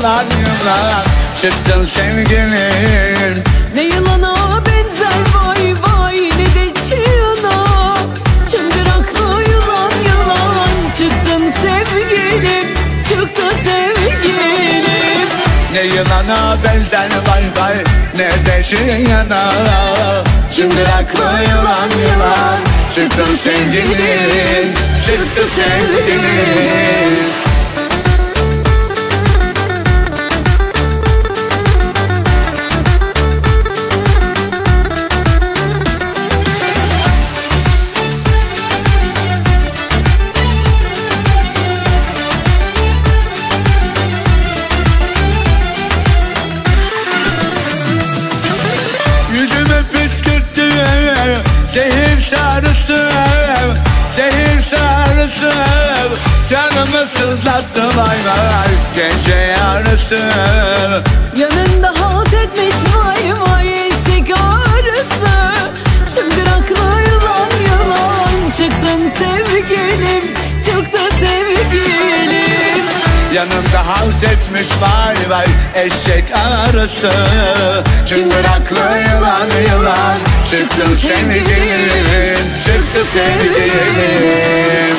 yılan yılan çıktın sevgilim. Ne yılana benzer vay vay ne de çığına, çıngıraklı yılan yılan çıktın sevgilim, çıktı sevgilim. Ne yılana benzer vay vay ne de çığına, çıngıraklı yılan yılan çıktın sevgilim, çıktı sevgilim. Yüzüme püskürttü zehir sarısı, zehir sarısı, canımı sızlattı vay vay gece yarısı. Yanında halt etmiş vay vay eşek arısı, çıngıraklı yılan yılan çıktın sevgilim, çıktı sevgilim. Yanımda halt etmiş vay vay eşek arısı, çıngıraklı yılan yılan çıktın sevgilim, çıktı sevgilim.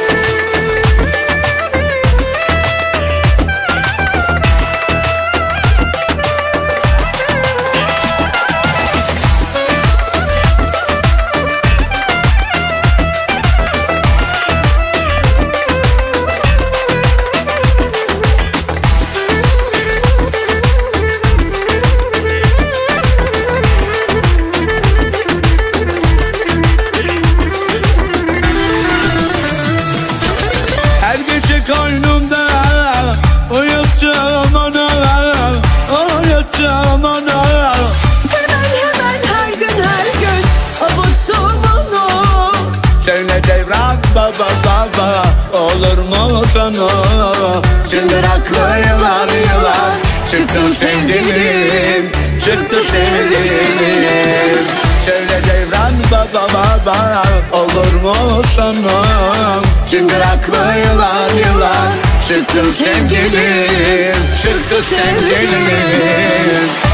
Koynumda uyuttum onu, uyuttum onu. Hemen her gün avuttum onu. Söyle devran baba baba olur mu sonu? Çıngıraklı yılan yılan çıktın sevgilim, çıktı sevgilim. Söyle devran baba baba olur mu sonu? Çıngıraklı yılan yılan çıktın sevgilim, çıktı sevgilim.